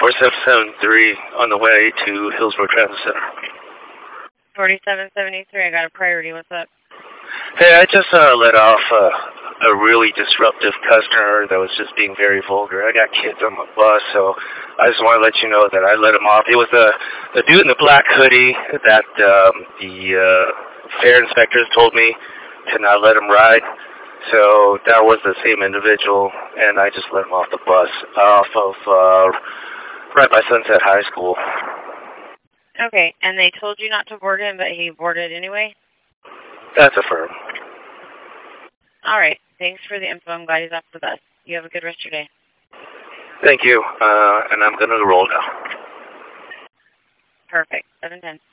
4773 on the way to Hillsborough Transit Center. 4773, I got a priority. What's up? Hey, I just let off a really disruptive customer that was just being very vulgar. I got kids on my bus, so I just want to let you know that I let him off. It was the dude in the black hoodie that the fare inspectors told me to not let him ride. So that was the same individual, and I just let him off the bus off of right by Sunset High School. Okay, and they told you not to board him, but he boarded anyway? That's affirmed. All right. Thanks for the info. I'm glad he's off the bus. You have a good rest of your day. Thank you, and I'm going to roll now. Perfect. 710.